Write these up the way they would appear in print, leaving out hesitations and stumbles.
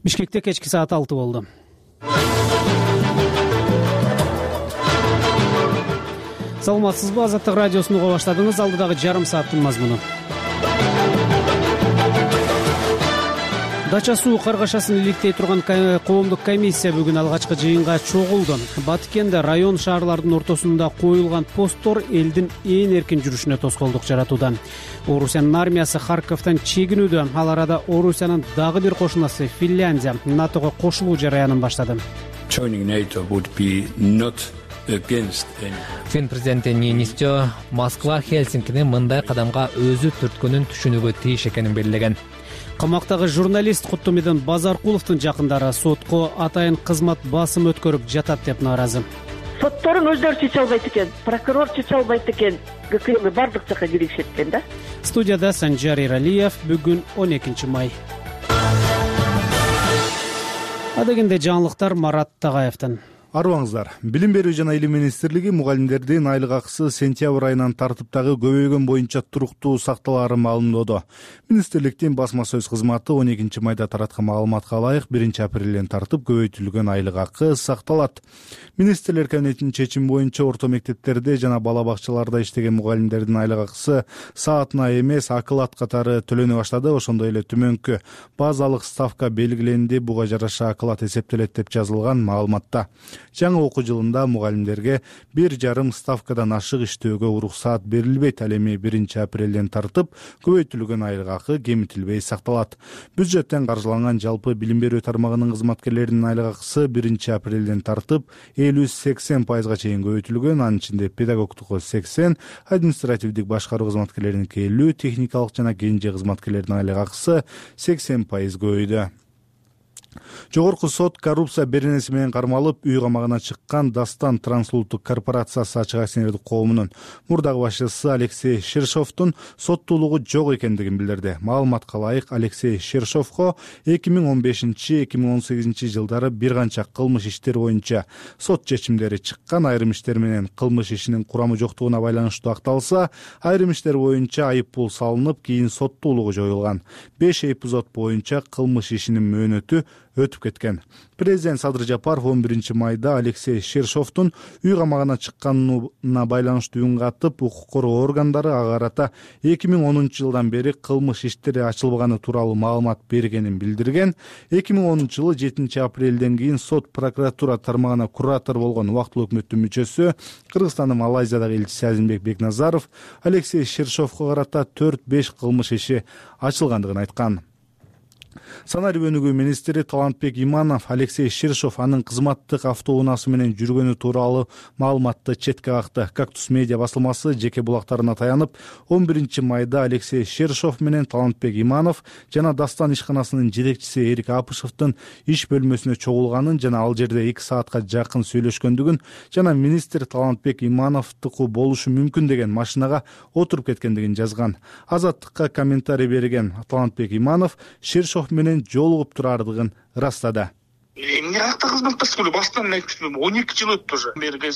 Бишкекте кечки саат 6 болду. Саламатсызбы? Азаттык радиосун уга баштадыңыз. Алдыдагы жарым сааттын мазмуну. Дача суу каргашасын иликтей турган коомдук комиссия бүгүн алгачкы жыйынга чогулду. Батыкенде район шаарлардын ортосунда коюлган посттор элдин ээн эркин жүрүшүнө тоскоолдук жаратууда. Орусиянын армиясы Харьковдон чегинүүдө. Ал арада Орусиянын дагы бир кошунасы Финляндия НАТОго кошулуу жараянын баштады. Фин президенти Нинистё Москва Хельсинкини мындай кадамга өзү түрткөнүн түшүнүүгө тийиш экенин белгилеген. Камактагы журналист Куттумидин Базаркуловдун жакындары сотко атайын кызмат басым өткөрүп жатат деп нааразы. Сотторун өздөрү чече албайт экен, прокурор чече албайт экен, ГКМ бардык жака киришет экен да. Студияда Санжар Иралиев. Бүгүн 12 май. Адегенде жаңылыктар Марат Тагаевден. Арыбаңыздар. Билим берүү жана илим министрлиги мугалимдердин айлык акысы сентябрь айынан тартыптагы көбөйгөн боюнча туруктуу сакталаарын маалымдоодо. Министрликтин басма сөз кызматы 12 майда тараткан маалыматка ылайык 1 апрелден тартып көбөйтүлгөн айлык акы сакталат. Министрлер кабинетинин чечими боюнча орто мектептерде жана бала бакчаларда иштеген мугалимдердин айлык акысы саатына эмес акылат катары төлөнө баштады. Ошондой эле төмөнкү базалык ставка белгиленди. Буга жараша акылат эсептелет деп жазылган маалыматта. Жаңы окуу жылында мугалимдерге 1,5 ставкадан ашык иштөөгө уруксаат берилбейт. Ал эми 1 апрелден тартып көбөйтүлгөн айлык акы кемитилбей сакталат. Бюджеттен каржыланган жалпы билим берүү тармагынын кызматкерлеринин айлык акысы 1 апрелден тартып 50-80% чейин көбөйтүлгөн. Анын ичинде педагогтуку 80, административдик башкаруу кызматкерлериники 50, техникалык жана кенже кызматкерлердин айлык акысы 80% көбөйдү. Жогорку сот коррупция беренеси менен кармалып үй камагына чыккан Дастан трансулуттук корпорациясы ачык акционердик коомунун мурдагы башчысы Алексей Шершовдун соттуулугу жок экендигин билдирди. Маалыматка ылайык Алексей Шершовго 2015-2018 жылдары бир канча кылмыш иштер боюнча сот чечимдери чыккан. Айрым иштер менен кылмыш ишинин курамы жоктугуна байланыштуу акталса, айрым иштер боюнча айып пул салынып, кийин соттуулугу жоюлган. 5 эпизод боюнча кылмыш ишинин мөөнөтү өтүп кеткен. Президент Садыр Жапаров 11 майда Алексей Шершовдун үй камагына чыкканына байланыштуу үн катып, укук коргоо органдары ага карата 2010 жылдан бери кылмыш иштери ачылбаганы тууралуу маалымат бергенин билдирген. 2010 жылы 7 апрелден кийин сот прокуратура тармагына куратор болгон убактылуу өкмөттүн мүчөсү Кыргызстандын Малайзиядагы элчиси Азимбек Бекназаров Алексей Шершовго карата 4-5 кылмыш иши ачылгандыгын айткан. Санарип өнүгүү министри Талантбек Иманов Алексей Шершов анын кызматтык автоунаасы менен жүргөнү тууралуу маалыматты четке какты. Кактус медиа басылмасы жеке булактарына таянып, 11 майда Алексей Шершов менен Талантбек Иманов жана Дастан ишканасынын жетекчиси Эрик Апышевдин иш бөлмөсүнө чогулганын жана ал жерде 2 саатка жакын сүйлөшкөндүгүн жана министр Талантбек Имановдуку болушу мүмкүн деген машинага отуруп кеткендигин жазган. Азаттыкка комментарий берген Талантбек Иманов Шершов менен жолугуп турардыгын ырастады. Эмне акта кызматташкан баштан айттым, 12 жыл өттү уже.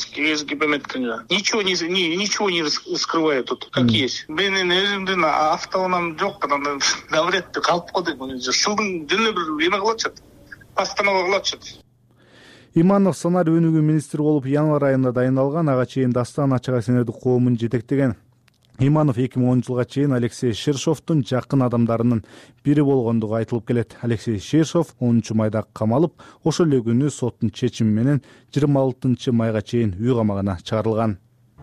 Ничего не скрывает тут, как есть. Менин өзүмдүн автоунам жок, давретти калып калды. Жылдын жөнү бир эме кылачат. Постанова кылачат. Иманов санарип өнүгүү министри болуп январь айында дайындалган. Ага чейин Дастан ачык акционердик коомун жетектеген. Иманов 2010 жылга чейин Алексей Шершовдун жакын адамдарынын бири болгондугу айтылып келет. Алексей Шершов 10 майда камалып, ошол эле күнү соттун чечими менен 26 майга чейин үй камагына чыгарылган.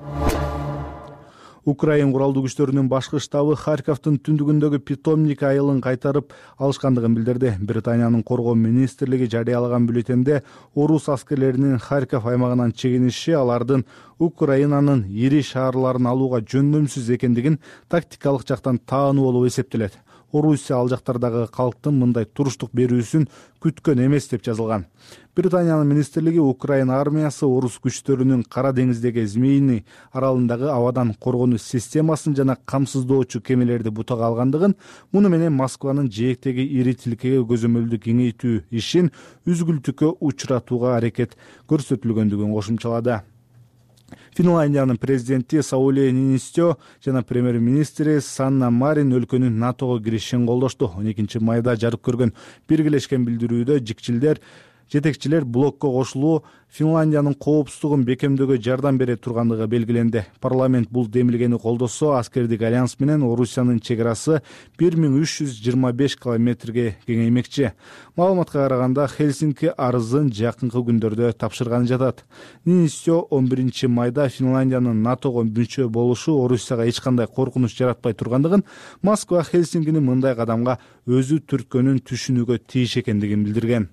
Украин куралдуу күчтөрүнүн башкы штабы Харьковдун түндүгүндөгү питомник айылын кайтарып алышкандыгын билдирди. Британиянын коргоо министрлиги жарыялаган бюллетенде орус аскерлеринин Харьков аймагынан чегиниши алардын Украинанын ири шаарларын алууга жөндөмсүз экендигин тактикалык жактан таануу болуп эсептелет. Орусия ал жактардагы калктын мындай туруштук берүүсүн күткөн эмес деп жазылган. Британиянын министрлиги Украина армиясы орус күчтөрүнүн Кара деңиздеги Змеиный аралындагы абадан коргонуу системасын жана камсыздоочу кемелерди бутага алгандыгын, муну менен Москванын жээктеги ири тилкеге көзөмөлдү кеңейтүү ишин үзгүлтүккө учуратууга аракет көрсөтүлгөндүгүн кошумчалады. Финляндиянын президенти Саули Ниинистё жана премьер-министри Санна Марин өлкөнүн НАТОго киришин колдошту. 12 майда жарык көргөн биргелешкен билдирүүдө жетекчилер блокко кошулуу Финляндиянын коопсуздугун бекемдөөгө жардам бере тургандыгы белгиленди. Парламент бул демилгени колдосо, аскердик альянс менен Орусиянын чек арасы 1325 километрге кеңеймекчи. Маалыматка караганда Хельсинки арызын жакынкы күндөрдө тапшырганы жатат. Ниинистё 11 майда Финляндиянын НАТОго мүчө болушу Орусияга эч кандай коркунуч жаратпай тургандыгын, Москва Хельсинкини мындай кадамга өзү түрткөнүн түшүнүүгө тийиш экендигин билдирген.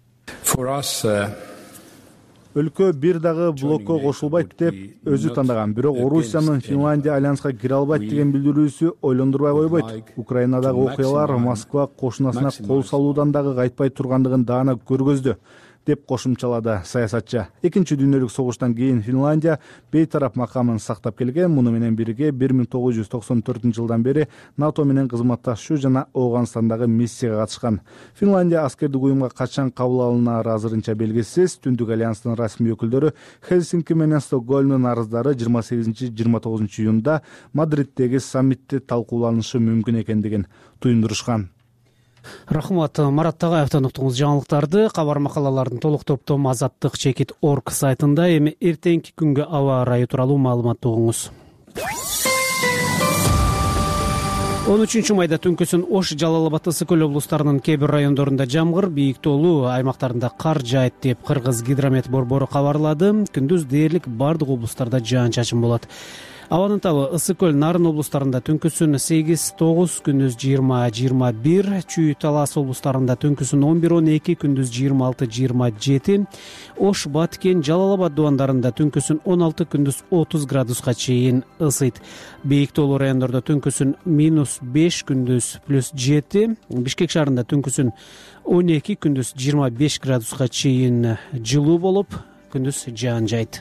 Өлкө бир дагы блокко кошулбайт деп өзү тандаган, бирок Орусиянын Финляндия альянска кире албайт деген билдирүүсү ойлондурбай койбойт. Украинадагы окуялар Москва кошунасына кол салуудан дагы кайтпай тургандыгын даана көргөздү, деп кошумчалады саясатчы. Экинчи дүйнөлүк согуштан кийин Финляндия бейтарап макамын сактап келген. Муну менен бирге 1994-жылдан бери НАТО менен кызматташуу жана Ауганстандагы миссияга катышкан. Финляндия аскердик уюмга качан кабыл алынары азырынча белгисиз. Түндүк альянстын расмий өкүлдөрү Хельсинки менен Стокгольмдун арыздары 28-29 июнда Мадриттеги саммитте талкууланышы мүмкүн экендигин туюндурушкан. Рахмат, Марат Тагаевден уктуңуз жаңылыктарды. Кабар макалалардын толук топтому azattik.org сайтында, эми эртеңки күнгө аба ырайы тууралуу маалыматты угуңуз. 13 майда түнкүсүн Ош, Жалал абад, Ысык Көл облустарынын кээ бир райондорунда жамгыр, бийик тоолуу аймактарында кар жаайт деп Кыргыз гидромет борбору кабарлады. Күндүз дээрлик бардык облустарда жаан-чачын болот. Абанын табы Ысык Көл, Нарын облустарында түнкүсүн 8-9, күндүз 20-21, Чүй, Талас облустарында түнкүсүн 11-12, күндүз 26-27, Ош, Баткен, Жалал абад дубандарында түнкүсүн 16, күндүз 30 градуска чейин ысыйт. Бийик тоолуу райондордо түнкүсүн -5, күндүз +7, Бишкек шаарында түнкүсүн 12, күндүз 25 градуска чейин жылуу болуп, күндүз жаан жайт.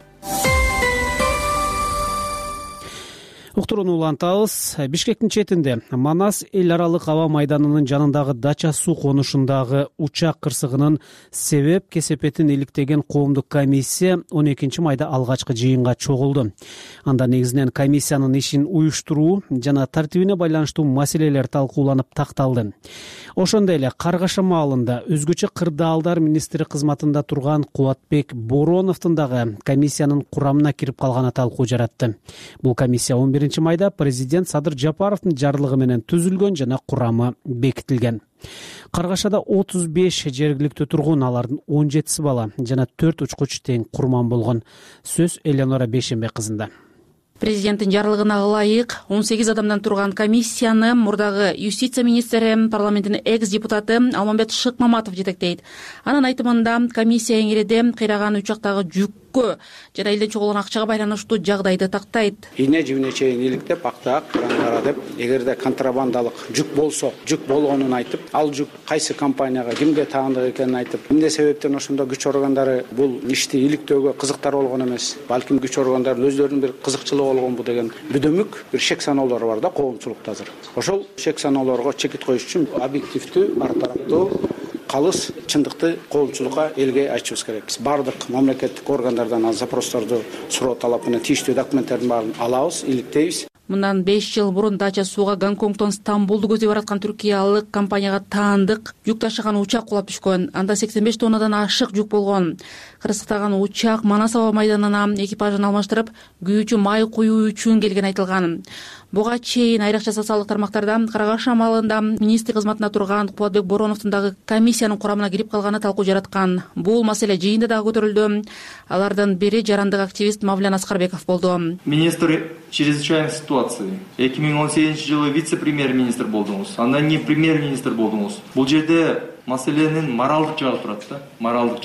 Уктурууну улантабыз. Бишкектин четинде Манас эл аралык аба майданынын жанындагы дача суу конушундагы учак кырсыгынын себеп кесепетин иликтеген коомдук комиссия 12 майда алгачкы жыйынга чогулду. Анда негизинен комиссиянын ишин уюштуруу жана тартибине байланыштуу маселелер талкууланып такталды. Ошондой эле Каргаша маалында өзгөчө кырдаалдар министри кызматында турган Кубатбек Бороновдун дагы комиссиянын курамына кирип калганы талкуу жаратты. Бул комиссия 11 майда президент Садыр Жапаровдун жарлыгы менен түзүлгөн жана курамы бекитилген. Каргашада 35 жергиликтүү тургун, алардын 17 бала жана 4 учкуч тең курман болгон. Сөз Элеонора Бейшенбек кызында. Президенттин жарлыгына ылайык 18 адамдан турган комиссияны мурдагы юстиция министри, парламенттин экс-депутаты Алмамбет Шыкмаматов жетектейт. Анын айтымында комиссия эңиреде кыйраган учактагы жүккө жана элден чогулган акчага байланыштуу жагдайды тактайт. Ийне жибине чейин иликтеп, актаак крандара деп, эгерде контрабандалык жүк болсо, жүк болгонун айтып, ал жүк кайсы компанияга, кимге таандык экенин айтып, эмне себептен ошондо күч органдары бул ишти иликтөөгө кызыктар болгон эмес. Балким күч органдары өздөрүнүн бир кызыкчылыгы болгон бу деген бүдөмүк бир шек саноолор бар да коомчулукта азыр. Ошол шек саноолорго чекит коюш үчүн объективдүү, ар тараптуу, калыс чындыкты коомчулукка, элге айтышыбыз керек. Биз бардык мамлекеттик органдардан запросторду суроо талап менен тийиштүү документтердин баарын алабыз, иликтейбиз. Мындан 5 жыл мурун дача сууга Гонконгдон Стамбулду көздөй бараткан түркиялык компанияга таандык жүк ташыган учак кулап түшкөн. Анда 85 тоннадан ашык жүк болгон. Кырсыктаган учак Манас аба майданына экипажын алмаштырып, күйүүчү май куюу үчүн келген айтылган. Буга чейин айрыкча социалдык тармактарда Каргаша маалында министр кызматында турган Кубатбек Бороновдун дагы комиссиянын курамына кирип калганы талкуу жараткан. Бул маселе жыйында дагы көтөрүлдү. Алардын бири жарандык активист Мавлян Аскарбеков болду. Министр чрезвычайной ситуации 2018-жылы вице-премьер-министр болдуңуз. Андан кийин премьер-министр болдуңуз. Бул жерде маселенин моралдык жагы турат да, моралдык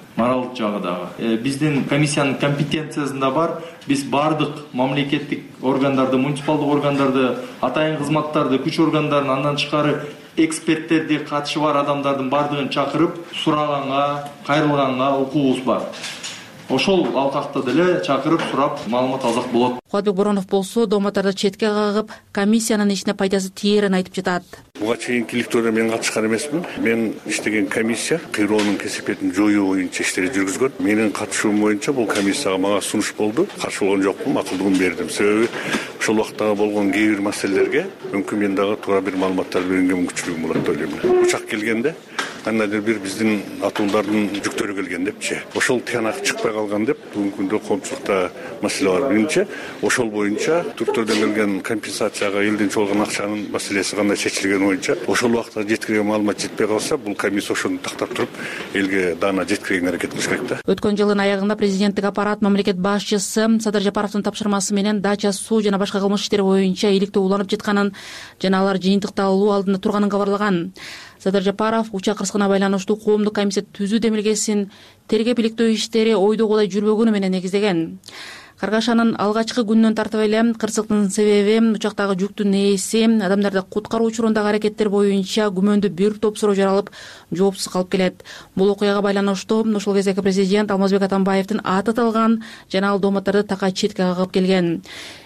жагы дагы. Биздин комиссиянын компетенциясында бар. Биз бардык мамлекеттик органдарды, муниципалдык органдарды, атайын кызматтарды, күч органдарын, андан тышкары эксперттерди, катышы бар адамдардын бардыгын чакырып, сураганга, кайрылганга укугубуз бар. ошол алкакта деле чакырып сурап маалымат алсак болот. Кубатбек Боронов болсо дооматтарды четке кагып, комиссиянын ишине пайдасы тиерин айтып жатат. Буга чейинки иликтөөнө мен катышкан эмесмин. Мен иштеген комиссия кыйроонун кесепетин жоюу боюнча иштери жүргүзгөн. Менин катышуум боюнча бул комиссияга мага сунуш болду. Каршы болгон жокмун, макулдугун бердим. Себеби ошол убактагы болгон кээ бир маселелерге мүмкүн мен дагы туура бир маалыматтар берүүгө мүмкүнчүлүгүм болот деп ойлойм. Учак келгенде кандайдыр бир биздин атуулдардын жүктөрү келген депчи. Ошол тыянак чыкпай калган деп бүгүнкү күндө коомчулукта маселе бар. Биринчи, ошол боюнча түрктөрдөн келген компенсацияга элден чогулган акчанын маселеси кандай чечилгени боюнча ошол убакта жеткирген маалымат жетпей калса, бул комиссия ошону тактап туруп элге даана жеткирген аракет кылыш керек да. Өткөн жылдын аягында президенттик аппарат мамлекет башчысы Садыр Жапаровдун тапшырмасы менен дача суу жана башка кылмыш иштери боюнча иликтөө уланып жатканын жана алар жыйынтыкталуу алдында турганын кабарлаган. Садыр Жапаров учак кырсыгына байланыштуу коомдук комиссия түзүү демилгесин тергеп иликтөө иштери ойдогудай жүрбөгөнү менен негиздеген. Каргашанын алгачкы күнүнөн тартып эле кырсыктын себеби, учактагы жүктүн ээси, адамдарды куткаруу учурундагы аракеттер боюнча күмөндүү бир топ суроо жаралып, жоопсуз калып келет. Бул окуяга байланыштуу ошол кездеги президент Алмазбек Атамбаевдин аты аталган жана ал дооматтарды такай четке кагып келген.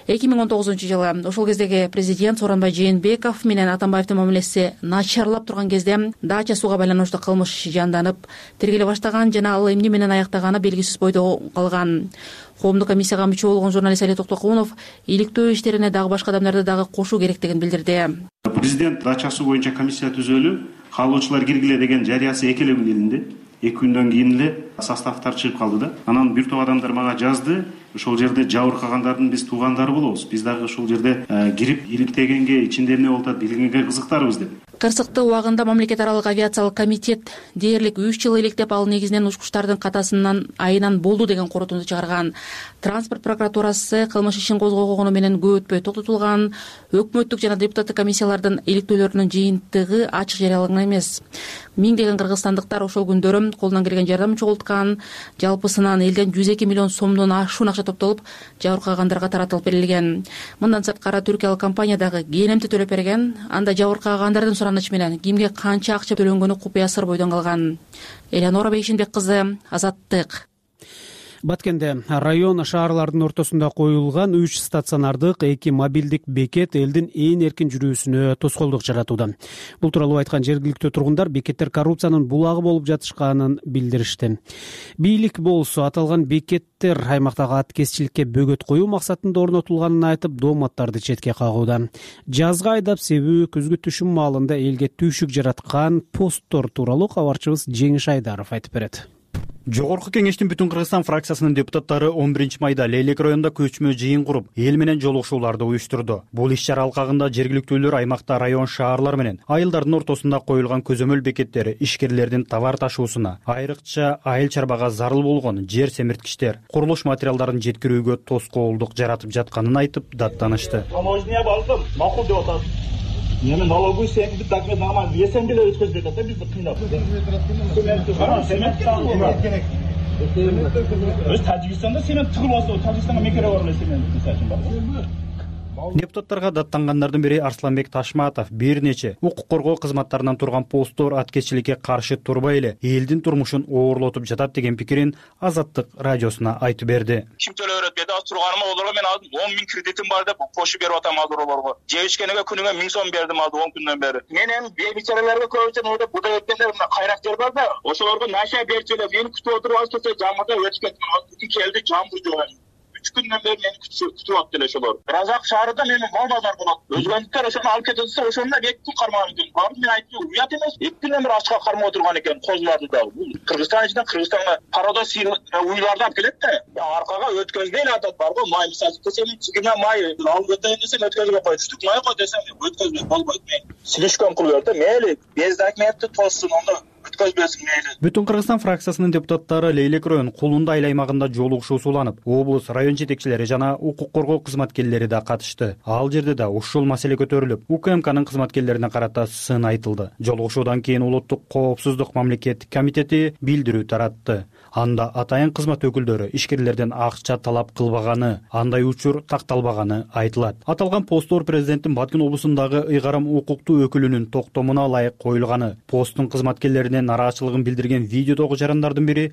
2019-жылы ошол кездеги президент Сооронбай Жээнбеков менен Атамбаевдин мамилеси начарлап турган кезде дача сууга байланыштуу кылмыш жанданып, тергеле баштаган жана ал эмне менен аяктаганы белгисиз бойдо калган. Коомдук комиссияга мүчө болгон журналист Али Токтокунов иликтөө иштерине дагы башка адамдарды дагы кошуу керектигин билдирди. Президент дача суу боюнча комиссия түзөлүп, каалоочулар киргиле деген жарыясы эки эле күн элинде. 2 күндөн кийин эле составтар чыгып калды да. Анан бир топ адамдар мага жазды. Ошол жерде жабыркагандардын биз туугандары болобуз. Биз дагы ошол жерде кирип иликтегенге, ичинде эмне болуп атат билгенге кызыктарбыз деп. Кырсыкты убагында мамлекет аралык авиациялык комитет дээрлик 3 жыл иликтеп, ал негизинен учкучтардын катасынан айынан болду деген корутунду чыгарган. Транспорт прокуратурасы кылмыш ишин козгогону менен көп өтпөй токтотулган. Өкмөттүк жана депутаттык комиссиялардын иликтөөлөрүнүн жыйынтыгы ачык жарыяланган эмес. Миңдеген кыргызстандыктар ошол күндөрү колунан келген жардам чогулткан. Жалпысынан элден 102 миллион сомдон ашуун акча топтолуп, жабыркагандарга таратылып берилген. Мындан сырткары түркиялык компания дагы келемти төлөп берген. Анда жабыркагандардын суранышы менен кимге канча акча төлөнгөнү купуя сыр бойдон калган. Элеонора Бейшинбек кызы, Азаттык. Баткенде район шаарлардын ортосунда коюлган 3 стационардык 2 мобилдик бекет элдин ээн эркин жүрүүсүнө тоскоолдук жаратууда. Бул тууралуу айткан жергиликтүү тургундар бекеттер коррупциянын булагы болуп жатышканын билдиришти. Бийлик болсо аталган бекеттер аймактагы аткезчиликке бөгөт коюу максатында орнотулганын айтып, дооматтарды четке кагууда. Жазга айдап себүү күзгү түшүм маалында элге түйшүк жараткан посттор тууралуу кабарчыбыз Жеңиш Айдаров айтып берет. Жогорку кеңештин Бүтүн Кыргызстан фракциясынын депутаттары 11 майда Лейлек районунда көчмө жыйын куруп, эл менен жолугушууларды уюштурду. Бул иш-чара алкагында жергиликтүүлөр аймакта район шаарлар менен айылдардын ортосунда коюлган көзөмөл бекеттери ишкерлердин товар ташуусуна, айрыкча айыл чарбага зарыл болгон жер семирткичтер, курулуш материалдарын жеткирүүгө тоскоолдук жаратып жатканын айтып даттанышты. Таможня балдым, макул деп атат. Мен налоговый секторду документ нормально весем деле өткөзбөйт атат, бизди кыйнап. Өз Тажикстанда семент тыгылбаса, Тажикстанга мекере бар эле семент мисалы бар. Депутаттарга даттангандардын бири Арсланбек Ташматов бир нече укук коргоо кызматтарынан турган посттор аткезчиликке каршы турбай эле элдин турмушун оорлотуп жатат деген пикирин Азаттык радиосуна айтып берди. Ким төлөп берет деди, турганыма олорго мен алдым 10 000 кредитим бар деп кошуп берип атам олорго. Жебишкенеге күнүгө 1000 сом бердим алды 10 күндөн бери. Мен эми бейбичараларга көбүнчө ойдоп буда өткөндөр мына кайрактар бар да, ошолорго наша берчилеп мени күтүп отуруп алып келсе жамада өтүп кеттим. Азыр келди жамбыр жууган. 3 күндөн бери мени күтүп атты эле ошолор. Разак шаарында менин мал-базар болот. Өзгөнтүктөр ошону алып кетсе, ошондо 2 күн кармаган экен. Бардым мен айттым, уят эмес. 2 күндөн бери ачка кармап отурган экен козуларды да. Бул Кыргызстан ичинен Кыргызстанга парадокс уйларды алып келет да. Аркага өткөзбөй эле атат бар го, май мисалы десем, чигиме май алып өтөйүн десем өткөзбөй коет. Түтүк май го десем, өткөзбөй болбойт. Мен слишком кылып берди. Мейли, без документти тоссун, ондо Бүтүн Кыргызстан фракциясынын депутаттары Лейлек район Кулунда айыл аймагында жолугушуу сууланып, облус район жетекчилери жана укук коргоо кызматкерлери да катышты. Ал жерде да ушул маселе көтөрүлүп, УКМКнын кызматкерлерине карата сын айтылды. Жолугушуудан кийин Улуттук коопсуздук мамлекеттик комитети билдирүү таратты. Анда атайын кызмат өкүлдөрү ишкерлерден акча талап кылбаганы, андай учур такталбаганы айтылат. Аталган посттор президенттин Баткен облусундагы ыйгарым укуктуу өкүлүнүн токтомуна ылайык коюлганы, посттун кызматкерлеринен нараатчылыгын билдирген видеодогу жарандардын бири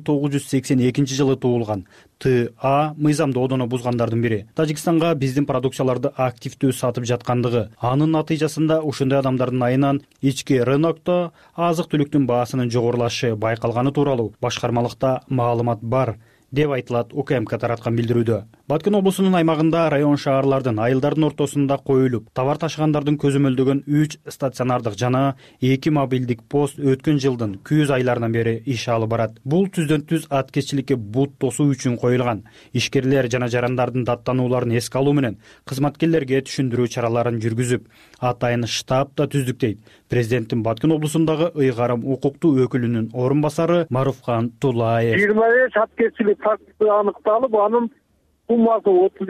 1982 туулган Т.А. мыйзамдоодону бузгандардын бири. Тажикстанга биздин продукцияларды активдүү сатып жаткандыгы, анын натыйжасында ушундай адамдардын айынан ички рынокто азык-түлүктүн баасынын жогорулашы байкалганы тууралуу башкармалыкта маалымат бар деп айтылат УКМК тараткан билдирүүдө. Баткен облусунун аймагында район шаарлардын айылдардын ортосунда коюлуп, товар ташыгандардын көзөмөлдөгөн 3 стационардык жана 2 мобилдик пост өткөн жылдын күз айларынан бери иш алып барат. Бул түздөн түз аткеччиликке бут тосуу үчүн коюлган. Ишкерлер жана жарандардын даттанууларын эске алуу менен кызматкерлерге түшүндүрүү чараларын жүргүзүп, атайын штаб да түздүк дейт президенттин Баткен облусундагы ыйгарым укуктуу өкүлүнүн орун басары Маруфкан Тулаев. 25 аткеччилик фактысы аныкталып, анын суммасы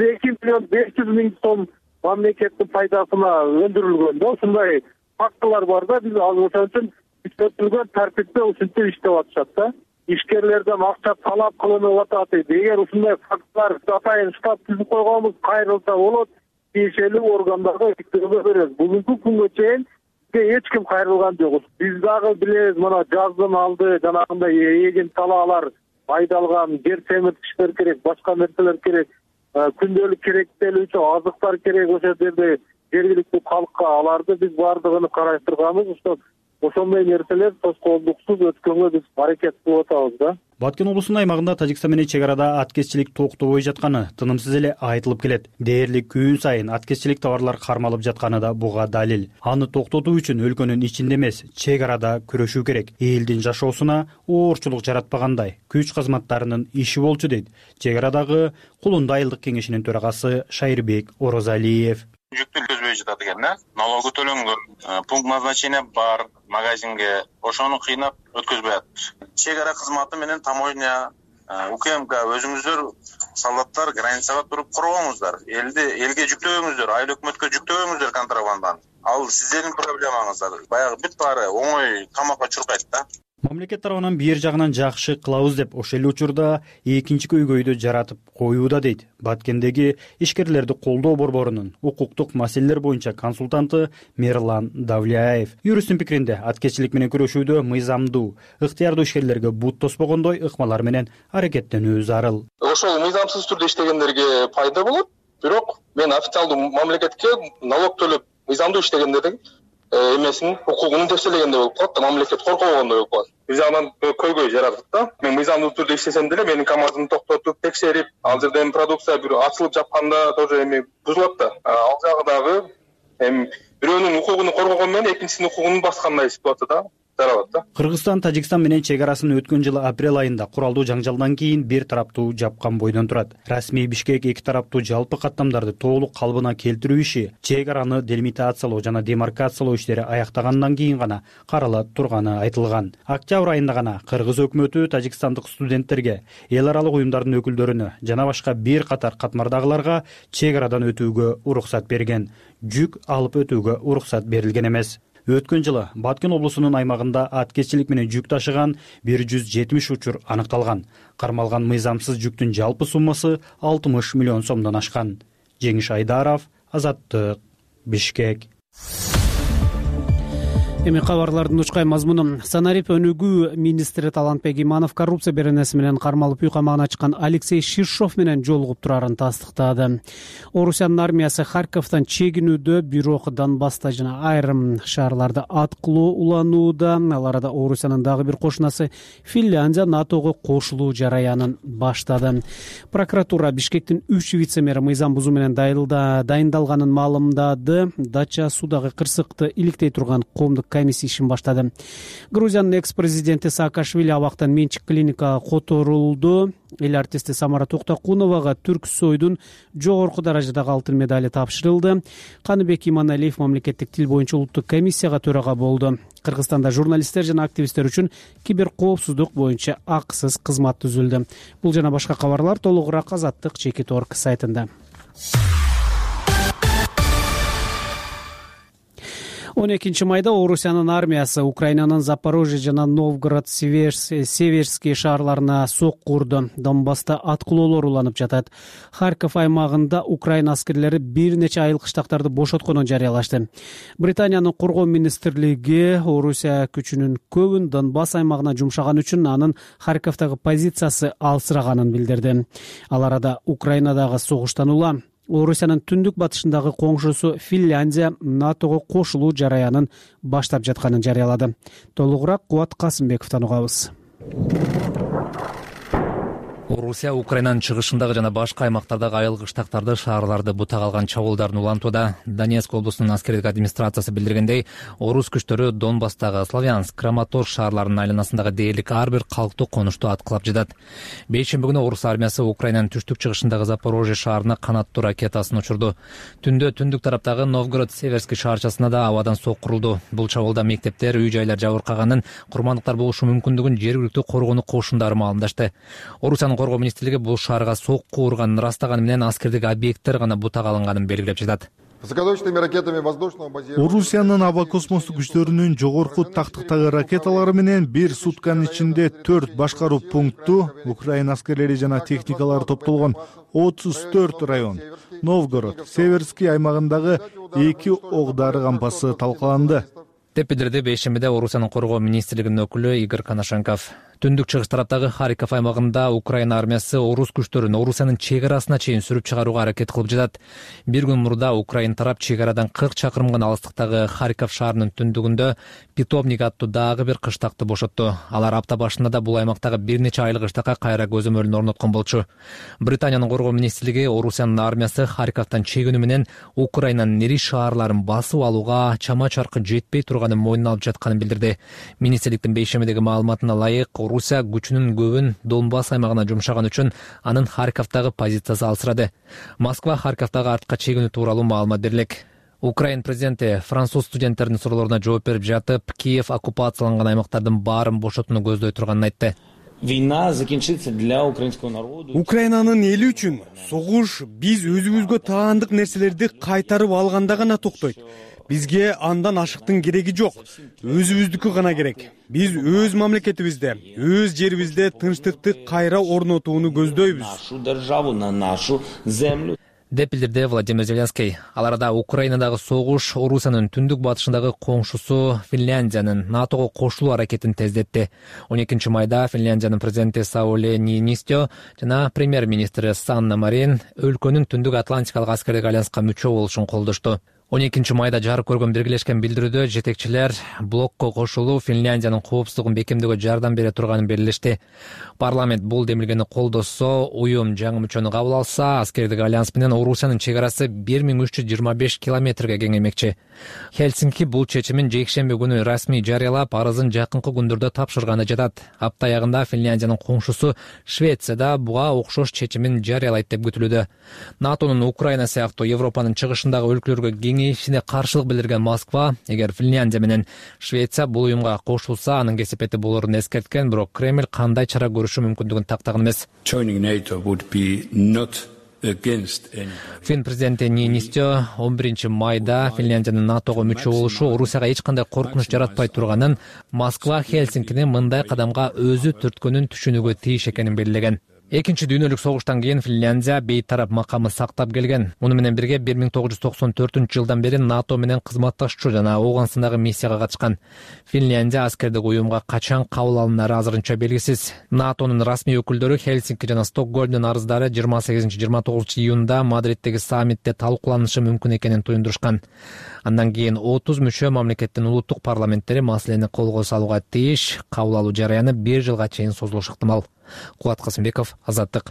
32.500.000 сом мамлекеттин пайдасына өндүрүлгөн да. Ушундай фактылар бар да, биз ал үчүн күчөтүлгөн тартипте ушинтип иштеп атышат да. Ишкерлерден акча талап кылынып атат. Эгер ушундай фактылар атайын штаб түзүп койгонбуз, кайрылса болот, тиешелүү органдарга иктөөгө беребиз. Бүгүнкү күнгө чейин эч ким кайрылган жок. Биз дагы билебиз, мына жаздын алды жанагындай эгин талаалар айдалган, жер семиртиштер керек, башка нерселер керек, күндөлүк керектелүүчү азыктар керек. Ошол жерде жергиликтүү калкка аларды биз баардыгын караштырганбыз. Ошондой нерселер тоскоолдуксуз өткөнгө биз аракет кылып атабыз да. Баткен облусунун аймагында Тажикстан менен чек арада аткеччилик токтобой жатканы тынымсыз эле айтылып келет. Дээрлик күн сайын аткеччилик товарлар кармалып жатканы да буга далил. Аны токтотуу үчүн өлкөнүн ичинде эмес, чек арада күрөшүү керек. Элдин жашоосуна оорчулук жаратпагандай күч кызматтарынын иши болчу дейт чек арадагы Кулунда айылдык кеңешинин төрагасы Шайырбек Орозалиев. Жүктү көзбөй жатат экен, налогу төлөңдөр, пункт назначения бар, магазинге, ошону кыйнап өткөзбөй атат. Чек ара кызматы менен таможня, УКМК өзүңүздөр солдаттар границага туруп коргоңуздар. Элге жүктөбөңүздөр, айыл өкмөткө жүктөбөңүздөр контрабанданы. Ал сиздердин проблемаңыздар. Баягы бүт баары оңой камакка чуркайт да. Мамлекет тарабынан бир жагынан жакшы кылабыз деп ошол эле учурда экинчи көйгөйдү жаратып коюуда дейт Баткендеги ишкерлерди колдоо борборунун укуктук маселелер боюнча консультанты Мерлан Давляев. Юристтин пикиринде аткеччилик менен күрөшүүдө мыйзамдуу, ыктыярдуу ишкерлерге бут тоспогондой ыкмалар менен аракеттенүү зарыл. Ошол мыйзамсыз түрдө иштегендерге пайда болот, бирок мен официалдуу мамлекетке налог төлөп мыйзамдуу иштегендердин эмесин укугун тепселегендей болуп калат да, мамлекет коркогондой болуп калат. Бир жагынан көйгөй жаратат да. Мен мыйзамдуу түрдө иштесем деле менин КАМАЗымды токтотуп текшерип, ал жерден продукция бир ачылып жапканда тоже эми бузулат да. Ал жагы дагы эми бирөөнүн укугун коргогон менен экинчисинин укугун баскандай ситуация да. Кыргызстан Тажикстан менен чек арасын өткөн жылы апрель айында куралдуу жаңжалдан кийин бир тараптуу жапкан бойдон турат. Расмий Бишкек эки тараптуу жалпы каттамдарды толук калыбына келтирүү иши, чек араны делимитациялоо жана демаркациялоо иштери аяктагандан кийин гана карала турганы айтылган. Октябрь айында гана Кыргыз өкмөтү тажикстандык студенттерге, эл аралык уюмдардын өкүлдөрүнө жана башка бир катар катмардагыларга чек арадан өтүүгө уруксат берген. Жүк алып өтүүгө уруксат берилген эмес. Өткөн жылы Баткен облусунун аймагында аткеччилик менен жүк ташыган 170 учур аныкталган. Кармалган мыйзамсыз жүктүн жалпы суммасы 60 миллион сомдон ашкан. Жеңиш Айдаров, Азаттык, Бишкек. Эми кабарлардын учкай мазмуну. Санарип өнүгүү министри Талантбек Иманов коррупция беренеси менен кармалып үй камагына чыккан Алексей Ширшов менен жолугуп турарын тастыктады. Орусиянын армиясы Харьковдон чегинүүдө, бирок Донбасста жана айрым шаарларда аткылоо уланууда. Ал арада Орусиянын дагы бир кошунасы Финляндия НАТОго кошулуу жараянын баштады. Прокуратура Бишкектин 3 вице-мэри мыйзам бузуу менен дайындалганын маалымдады. Дача судагы кырсыкты иликтей турган коомдук комиссия ишин баштады. Грузиянын экс-президенти Саакашвили абактан менчик клиника которулду. Эл артисти Самара Токтокуновага Түрксойдун жогорку даражадагы алтын медали тапшырылды. Каныбек Иманалиев мамлекеттик тил боюнча улуттук комиссияга төрага болду. Кыргызстанда журналисттер жана активисттер үчүн киберкоопсуздук боюнча акысыз кызмат түзүлдү. Бул жана башка кабарлар толугураак Азаттык Чекит.орг сайтында. 12 майда Орусиянын армиясы Украинанын Запорожье жана Новгород Северский шаарларына сокку урду. Донбасста аткылоолор уланып жатат. Харьков аймагында Украина аскерлери бир нече айыл кыштактарды бошотконун жарыялашты. Британиянын коргоо министрлиги Орусия күчүнүн көбүн Донбасс аймагына жумшаган үчүн анын Харьковдогу позициясы алсыраганын билдирди. Ал арада Украинадагы согуштан улам Орусиянын түндүк батышындагы коңшусу Финляндия НАТОго кошулуу жараянын баштап жатканын жарыялады. Толугураак Кубат Касымбековдон угабыз. Орусия Украинанын чыгышындагы жана башка аймактардагы айыл кыштактарды, шаарларды бутак алган чабуулдарын улантууда. Донецк облусунун аскердик администрациясы билдиргендей, орус күчтөрү Донбасстагы Славянск, Краматорск шаарларынын айланасындагы дээрлик ар бир калктуу конушту аткылап жатат. Бейшемби күнү орус армиясы Украинанын түштүк чыгышындагы Запорожье шаарына канаттуу ракетасын учурду. Түндө түндүк тараптагы Новгород Северский шаарчасына да абадан сокку урулду. Бул чабуулда мектептер, үй жайлар жабыркаганын, курмандыктар болушу мүмкүндүгүн жергиликтүү коргонуу кошундары маалымдашты. Орусиянын коргоо министрлиги бул шаарга сокку урганын ырастаганы менен аскердик объекттер гана бутак алынганын белгилеп жатат. Орусиянын аба космостук күчтөрүнүн жогорку тактыктагы ракеталары менен бир сутканын ичинде 4 башкаруу пункту, Украина аскерлери жана техникалары топтолгон 34 район, Новгород, Северский аймагындагы 2 ок-дары кампасы талкаланды деп билдирди бейшембиде Орусиянын коргоо министрлигинин өкүлү Игорь Коношенков. Түндүк чыгыш тараптагы Харьков аймагында Украина армиясы орус күчтөрүн Орусиянын чек арасына чейин сүрүп чыгарууга аракет кылып жатат. Бир күн мурда Украина тарап чек арадан 40 чакырым гана алыстыктагы Харьков шаарынын түндүгүндө Питомник аттуу дагы бир кыштакты бошотту. Алар апта башында да бул аймактагы бир нече айыл кыштакка кайра көзөмөлүн орноткон болчу. Британиянын коргоо министрлиги Орусиянын армиясы Харьковдон чегинүү менен Украинанын ири шаарларын басып алууга чама чаркы жетпей турганын мойнуна алып жатканын билдирди. Министрликтин бейшембидеги маалыматына ылайык, Орусия күчүнүн көбүн Донбасс аймагына жумшаган үчүн анын Харьковдогу позициясы алсырады. Москва Харьковдогу артка чегинүү тууралуу маалымат берилек. Украин президенти француз студенттердин суроолоруна жооп берип жатып, Киев оккупацияланган аймактардын баарын бошотууну көздөй турганын айтты. Украинанын эли үчүн согуш биз өзүбүзгө таандык нерселерди кайтарып алганда гана токтойт. Бизге андан ашыктын кереги жок. Өзүбүздүкү гана керек. Биз өз мамлекетибизде, өз жерибизде тынчтыкты кайра орнотууну көздөйбүз. деп билдирди Владимир Зеленский. Ал арада Украинадагы согуш Орусиянын түндүк батышындагы коңшусу Финляндиянын НАТОго кошулуу аракетин тездетти. 12 майда Финляндиянын президенти Саули Ниинистё жана премьер-министри Санна Марин өлкөнүн түндүк Атлантикалык аскердик альянска мүчө болушун колдошту. 12 майда жарык көргөн биргелешкен билдирүүдө жетекчилер блокко кошулуу Финляндиянын коопсуздугун бекемдөөгө жардам бере турганын белгилешти. Парламент бул демилгени колдосо, уюм жаңы мүчөнү кабыл алса, аскердик альянс менен Орусиянын чек арасы 1325 километрге кеңеймекчи. Хельсинки бул чечимин жекшемби күнү расмий жарыялап, арызын жакынкы күндөрдө тапшырганы жатат. Апта аягында Финляндиянын коңшусу Швецияда буга окшош чечимин жарыялайт деп күтүлүүдө. НАТОнун Украина сыяктуу Европанын чыгышындагы өлкөлөргө кеңейишине каршылык билдирген Москва, эгер Финляндия менен Швеция бул уюмга кошулса, анын кесепети болорун эскерткен, бирок Кремль кандай чара көрүшү мүмкүндүгүн тактаган эмес. Фин президенти Ниинистё 11 майда Финляндиянын НАТОго мүчө болушу Орусияга эч кандай коркунуч жаратпай турганын, Москва Хельсинкини мындай кадамга өзү түрткөнүн түшүнүүгө тийиш экенин белгилеген. Экинчи дүйнөлүк согуштан кийин Финляндия бейтарап макамы сактап келген. Муну менен бирге 1994-жылдан бери НАТО менен кызматташчу жана Оогансындагы миссияга катышкан. Финляндия аскердик уюмга качан кабыл алынары азырынча белгисиз. НАТОнун расмий өкүлдөрү Хельсинки жана Стокгольмдун арыздары 28-29 июнда Мадриттеги саммитте талкууланышы мүмкүн экенин туюндурушкан. Андан кийин 30 мүчө мамлекеттин улуттук парламенттери маселени колго салууга тийиш, кабыл алуу жараяны 1 жылга чейин созулушу ыктымал. Кубат Касымбеков, Азаттык.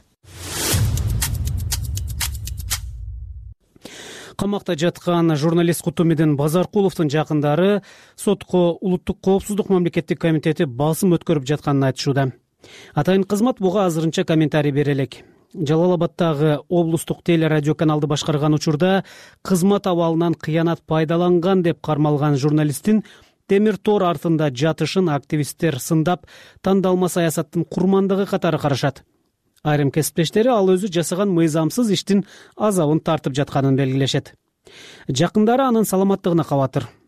Камакта жаткан журналист Кутумидин Базаркуловдун жакындары сотко улуттук коопсуздук мамлекеттик комитети басым өткөрүп жатканын айтышууда. Атайын кызмат буга азырынча комментарий бере элек. Жалал-Абадтагы облустук телерадио каналды башкарган учурда кызмат абалынан кыянат пайдаланган деп кармалган журналисттин темир тор артында жатышын активисттер сындап, тандалма саясаттын курмандыгы катары карашат. Айрым кесиптештери ал өзү жасаган мыйзамсыз иштин азабын тартып жатканын белгилешет. Жакындары анын саламаттыгына кабатыр.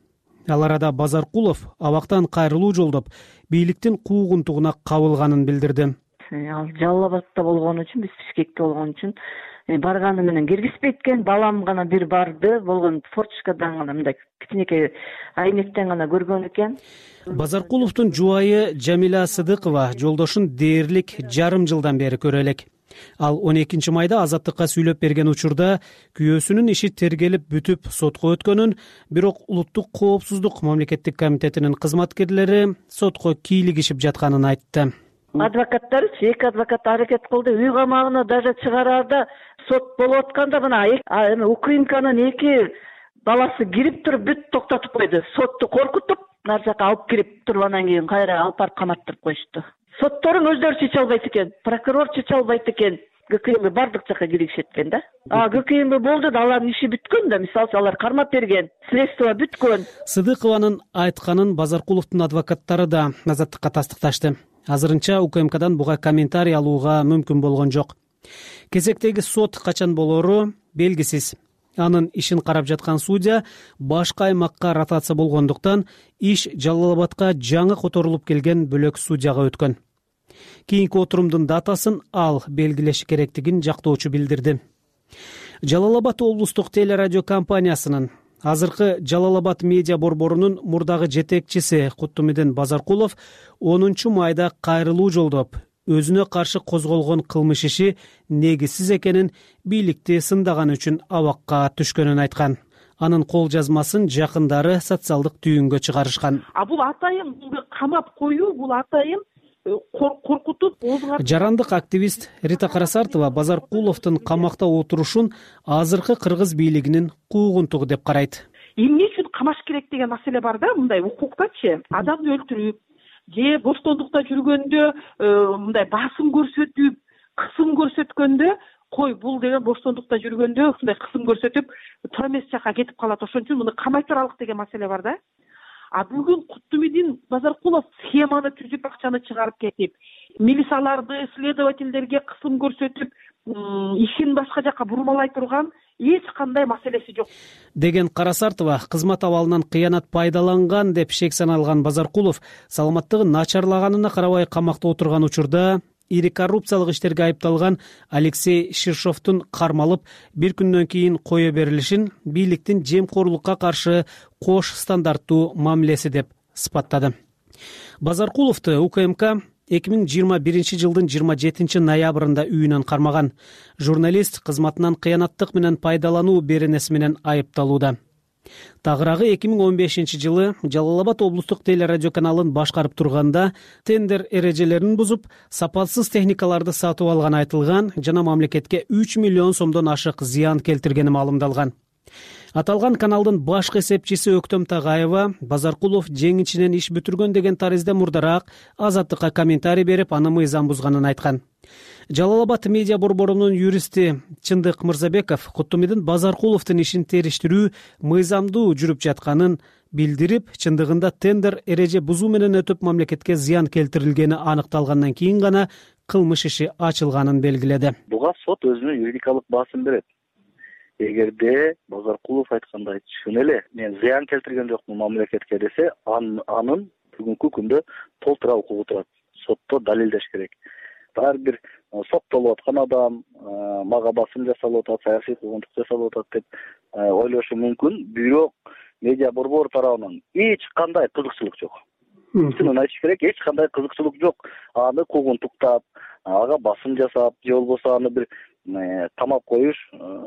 Ал арада Базаркулов абактан кайрылуу жолдоп, бийликтин куугунтугуна кабылганын билдирди. Ал Жалал Абадта болгон үчүн, биз Бишкекте болгон үчүн барганы менен киргизбейт экен. Балам гана бир барды, болгон форточкадан гана мындай кичинекей айнектен гана көргөн экен. Базаркуловдун жубайы Жамиля Сыдыкова жолдошун дээрлик жарым жылдан бери көрө элек. Ал 12 майда Азаттыкка сүйлөп берген учурда күйөөсүнүн иши тергелип бүтүп сотко өткөнүн, бирок Улуттук коопсуздук мамлекеттик комитетинин кызматкерлери сотко кийлигишип жатканын айтты. Адвокаттар, эки адвокат аракет кылды. Үй камагына даже чыгараарда сот болуп атканда мына УКМКнын эки баласы кирип туруп бүт токтотуп койду. Сотту коркутуп, нар жака алып кирип туруп анан кийин кайра алып барып каматтырып коюшту. Сотторун өздөрү чече албайт экен, прокурор чече албайт экен. ГКМ бардык жака киришет экен да. ГКМ болду да, алардын иши бүткөн да, мисалы алар кармап берген, следство бүткөн. Сыдыкованын айтканын Базаркуловдун адвокаттары да Азаттыкка тастыкташты. Азырынча УКМКдан буга комментарий алууга мүмкүн болгон жок. Кезектеги сот качан болору белгисиз. Анын ишин карап жаткан судья башка аймакка ротация болгондуктан иш Жалал Абадка жаңы которулуп келген бөлөк судьяга өткөн. Кийинки отурумдун датасын ал белгилеши керектигин жактоочу билдирди. Жалал Абад облустук телерадио компаниясынын азыркы Жалал Абад медиа борборунун мурдагы жетекчиси Куттумидин Базаркулов 10 майда кайрылуу жолдоп, өзүнө каршы козголгон кылмыш иши негизсиз экенин, бийликти сындаган үчүн абакка түшкөнүн айткан. Анын кол жазмасын жакындары социалдык түйүнгө чыгарышкан. Бул атайын камап коюу, бул атайын коркутуп жарандык активист Рита Карасартова Базаркуловдун камакта отурушун азыркы кыргыз бийлигинин куугунтугу деп карайт. Эмне үчүн камаш керек деген маселе бар да, мындай укуктачы. Адамды өлтүрүп, же бостондукта жүргөндө мындай басым көрсөтүп, кысым көрсөткөндө, кой бул деген бостондукта жүргөндө ушундай кысым көрсөтүп, туура эмес жака кетип калат. Ошон үчүн муну камай туралык деген маселе бар да. Бүгүн Куттумидин Базаркулов схеманы түзүп, акчаны чыгарып кетип, милицияларды, следовательдерге кысым көрсөтүп, ишин башка жака бурмалай турган эч кандай маселеси жок деген Карасартова кызмат абалынан кыянат пайдаланган деп шек саналган Базаркулов саламаттыгы начарлаганына карабай камакта отурган учурда ири коррупциялык иштерге айыпталган Алексей Ширшовдун кармалып, бир күндөн кийин кое берилишин бийликтин жемкорлукка каршы кош стандарттуу мамилеси деп сыпаттады. Базаркуловду УКМК 2021 жылдын 27 ноябрында үйүнөн кармаган. Журналист кызматынан кыянаттык менен пайдалануу беренеси менен айыпталууда. Тагыраагы 2015 жылы Жалал Абад облустук телерадио каналын башкарып турганда тендер эрежелерин бузуп, сапатсыз техникаларды сатып алган айтылган жана мамлекетке 3 миллион сомдон ашык зыян келтиргени маалымдалган. Аталган каналдын башкы эсепчиси Өктөм Тагаева Базаркулов жеңичинен иш бүтүргөн деген таризде мурдараак Азаттыкка комментарий берип, аны мыйзам бузганын айткан. Жалал Абад медиа борборунун юристи Чындык Мырзабеков Куттумидин Базаркуловдун ишин териштирүү мыйзамдуу жүрүп жатканын билдирип, чындыгында тендер эреже бузуу менен өтүп мамлекетке зыян келтирилгени аныкталгандан кийин гана кылмыш иши ачылганын белгиледи. Буга сот өзүнүн юридикалык баасын берет. Эгерде Базаркулов айткандай чын эле мен зыян келтирген жокмун мамлекетке десе, анын бүгүнкү күндө толтура укугу турат. Сотто далилдеш керек. Ар бир соттолуп аткан адам мага басым жасалып атат, саясий куугунтук жасалып атат деп ойлошу мүмкүн. Бирок медиа борбор тарабынан эч кандай кызыкчылык жок. Чынын айтыш керек, эч кандай кызыкчылык жок. Аны куугунтуктап, ага басым жасап, же болбосо аны бир камап коюш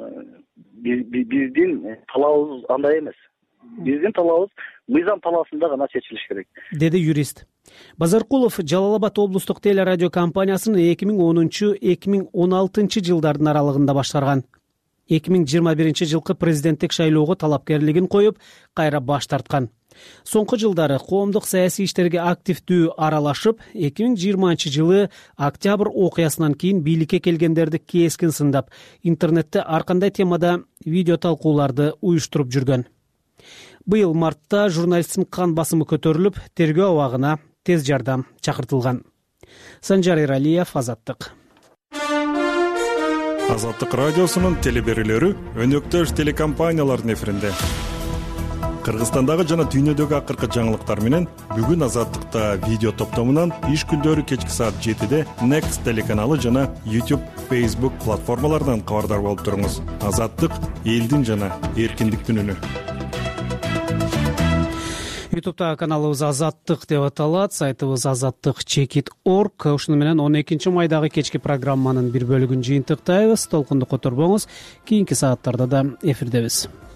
биздин талабыбыз андай эмес. Биздин талабыбыз мыйзам талаасында гана чечилиш керек, деди юрист. Базаркулов Жалал Абад облустук телерадио компаниясын 2010-2016 жылдардын аралыгында башкарган. 2021 жылкы президенттик шайлоого талапкерлигин коюп, кайра баш тарткан. Соңку жылдары коомдук саясий иштерге активдүү аралашып, 2020 жылы октябрь окуясынан кийин бийликке келгендерди кескин сындап, интернетте ар кандай темада видео талкууларды уюштуруп жүргөн. Быйыл мартта журналисттин кан басымы көтөрүлүп, тергөө абагына тез жардам чакыртылган. Санжар Эралиев, Азаттык. Азаттык радиосунун телеберүүлөрү өнөктөш телекомпаниялардын эфиринде. Кыргызстандагы жана дүйнөдөгү акыркы жаңылыктар менен бүгүн Азаттыкта видео топтомунан иш күндөрү кечки саат 7-де Next телеканалы жана YouTube, Facebook платформаларынан кабардар болуп туруңуз. Азаттык — элдин жана эркиндиктин үнү. YouTube'da каналыбыз Азаттык деп аталат, сайтыбыз azattik.org. Ушуну менен 12 майдагы кечки программанын бир бөлүгүн жыйынтыктайбыз. Толкунду которбоңуз. Кийинки сааттарда да эфирдебиз.